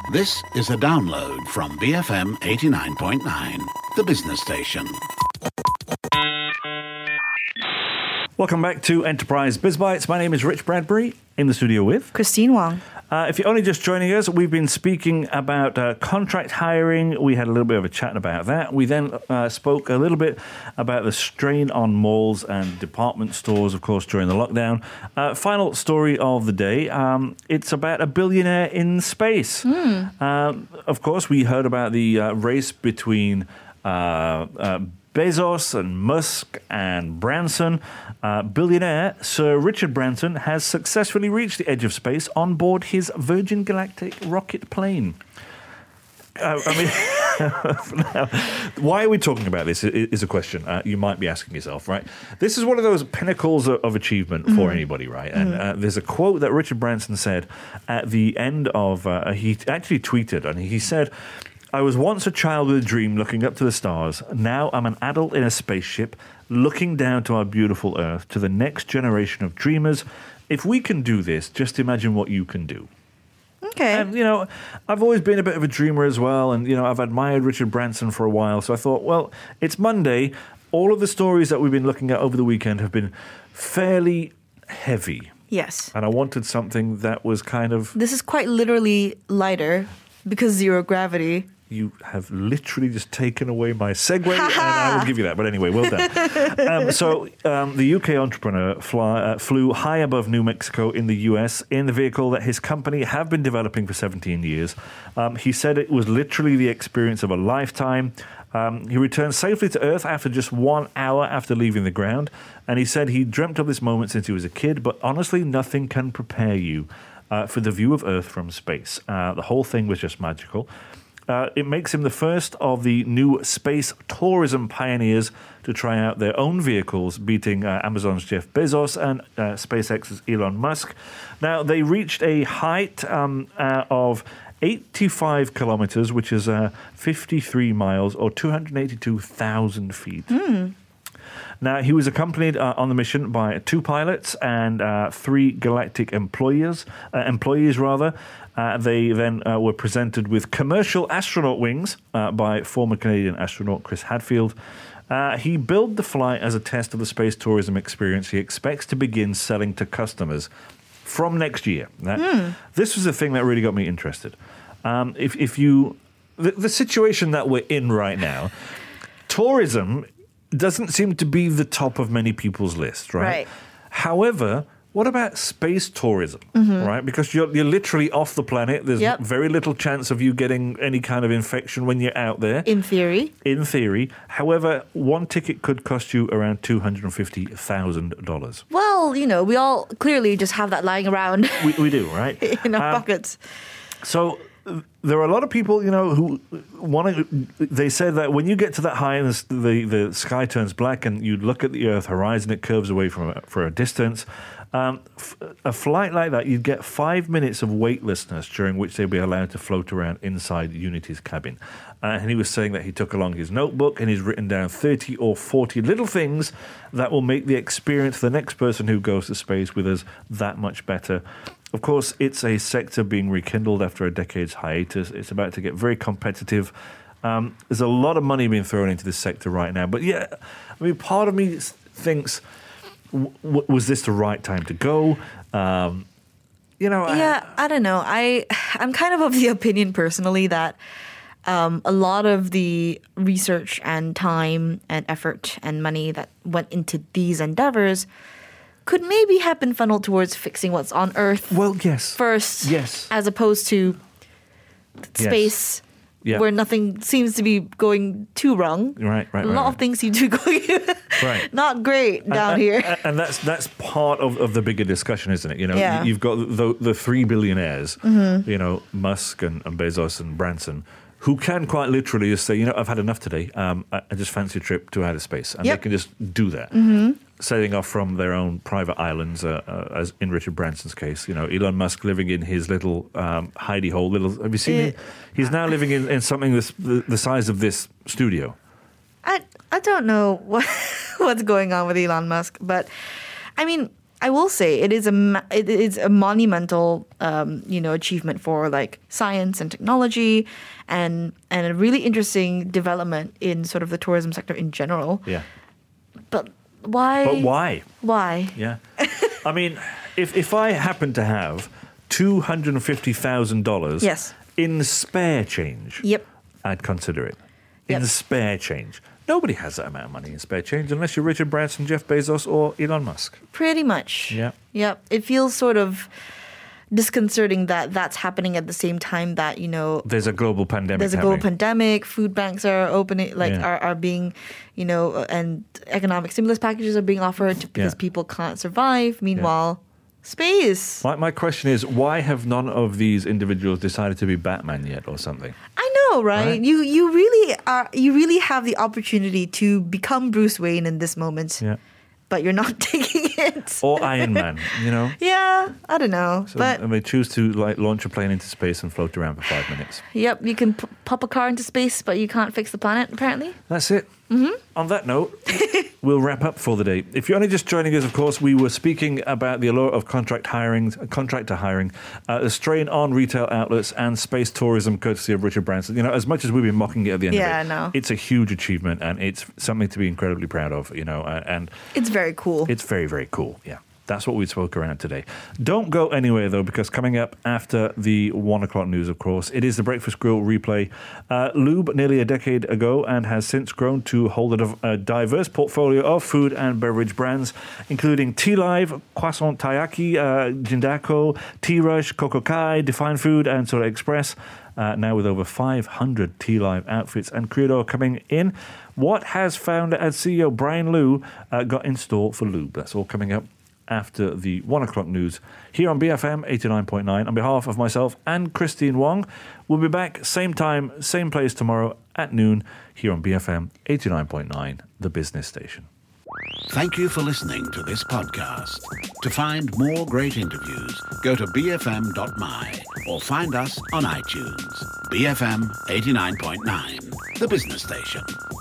This is a download from BFM 89.9, the business station. Welcome back to Enterprise BizBytes. My name is Rich Bradbury, in the studio with Christine Wong. If you're only just joining us, we've been speaking about contract hiring. We had a little bit of a chat about that. We then spoke a little bit about the strain on malls and department stores, of course, during the lockdown. Final story of the day. It's about a billionaire in space. Of course, we heard about the race between Bezos and Musk and Branson. Billionaire Sir Richard Branson has successfully reached the edge of space on board his Virgin Galactic rocket plane. Now, why are we talking about this is a question you might be asking yourself, right? This is one of those pinnacles of achievement for anybody, right? And there's a quote that Richard Branson said at the end of, he actually tweeted, and he said, "I was once a child with a dream looking up to the stars. Now I'm an adult in a spaceship looking down to our beautiful Earth, to the next generation of dreamers. If we can do this, just imagine what you can do." Okay. And, you know, I've always been a bit of a dreamer as well. And, you know, I've admired Richard Branson for a while. So I thought, well, it's Monday. All of the stories that we've been looking at over the weekend have been fairly heavy. Yes. And I wanted something that was kind of... This is quite literally lighter because zero gravity. You have literally just taken away my segue, and I will give you that. But anyway, well done. The UK entrepreneur flew high above New Mexico in the US in the vehicle that his company have been developing for 17 years. He said it was literally the experience of a lifetime. He returned safely to Earth after just 1 hour after leaving the ground. And he said he dreamt of this moment since he was a kid, but honestly, nothing can prepare you for the view of Earth from space. The whole thing was just magical. It makes him the first of the new space tourism pioneers to try out their own vehicles, beating Amazon's Jeff Bezos and SpaceX's Elon Musk. Now, they reached a height of 85 kilometers, which is 53 miles or 282,000 feet. Now, he was accompanied on the mission by 2 pilots and 3 galactic employees. They then were presented with commercial astronaut wings by former Canadian astronaut Chris Hadfield. He billed the flight as a test of the space tourism experience he expects to begin selling to customers from next year. Now, this was the thing that really got me interested. The situation that we're in right now, tourism doesn't seem to be the top of many people's list, right? However, what about space tourism, right? Because you're literally off the planet. There's very little chance of you getting any kind of infection when you're out there. In theory. In theory. However, one ticket could cost you around $250,000. Well, you know, we all clearly just have that lying around. We do, right? In our pockets. So there are a lot of people, you know, who want to. They say that when you get to that high and the sky turns black and you look at the Earth horizon, it curves away for a distance. A flight like that, you'd get 5 minutes of weightlessness during which they'd be allowed to float around inside Unity's cabin. And he was saying that he took along his notebook and he's written down 30 or 40 little things that will make the experience for the next person who goes to space with us that much better. Of course, it's a sector being rekindled after a decade's hiatus. It's about to get very competitive. There's a lot of money being thrown into this sector right now. But yeah, I mean, part of me thinks, was this the right time to go? I don't know. I'm kind of the opinion personally that a lot of the research and time and effort and money that went into these endeavors could maybe have been funneled towards fixing what's on Earth. Well, yes. First. Yes. As opposed to space. Yeah. Where nothing seems to be going too wrong. Right. A lot of things seem to be going not great down here. And that's part of the bigger discussion, isn't it? You know, you've got the 3 billionaires, you know, Musk and Bezos and Branson, who can quite literally just say, you know, I've had enough today. I just fancy a trip to outer space. And they can just do that. Setting off from their own private islands, as in Richard Branson's case. You know, Elon Musk living in his little hidey hole. Have you seen it? He's now living in something the size of this studio. I don't know what's going on with Elon Musk, but I mean, I will say it is a monumental, achievement for like science and technology, and a really interesting development in sort of the tourism sector in general. Yeah. But why? Why? Yeah. I mean, if I happen to have $250,000 yes. in spare change, yep. I'd consider it. In spare change. Nobody has that amount of money in spare change unless you're Richard Branson, Jeff Bezos, or Elon Musk. Pretty much. Yeah. Yep. It feels sort of disconcerting that that's happening at the same time that, there's a global pandemic. There's a global pandemic. Food banks are opening, are being, and economic stimulus packages are being offered because people can't survive. Meanwhile, space. My question is, why have none of these individuals decided to be Batman yet or something? I know, right? You really have the opportunity to become Bruce Wayne in this moment. Yeah. But you're not taking it. Or Iron Man, Yeah, I don't know. So, but they choose to launch a plane into space and float around for 5 minutes. Yep, you can pop a car into space, but you can't fix the planet, apparently. That's it. Mm-hmm. On that note, we'll wrap up for the day. If you're only just joining us, of course, we were speaking about the allure of contractor hiring, the strain on retail outlets and space tourism, courtesy of Richard Branson. As much as we've been mocking it at the end of it, I know. It's a huge achievement and it's something to be incredibly proud of, and it's very cool. It's very, very cool, yeah. That's what we spoke around today. Don't go anywhere, though, because coming up after the 1 o'clock news, of course, it is the Breakfast Grill replay. Lube nearly a decade ago and has since grown to hold a diverse portfolio of food and beverage brands, including Tea Live, Croissant Taiyaki, Jindako, Tea Rush, Coco Kai, Define Food, and Sora Express. Now with over 500 Tea Live outfits and Credo coming in. What has founder and CEO Brian Liu got in store for Lube? That's all coming up after the 1 o'clock news here on BFM 89.9. On behalf of myself and Christine Wong, we'll be back same time, same place tomorrow at noon here on BFM 89.9, the business station. Thank you for listening to this podcast. To find more great interviews, go to bfm.my or find us on iTunes. BFM 89.9, the business station.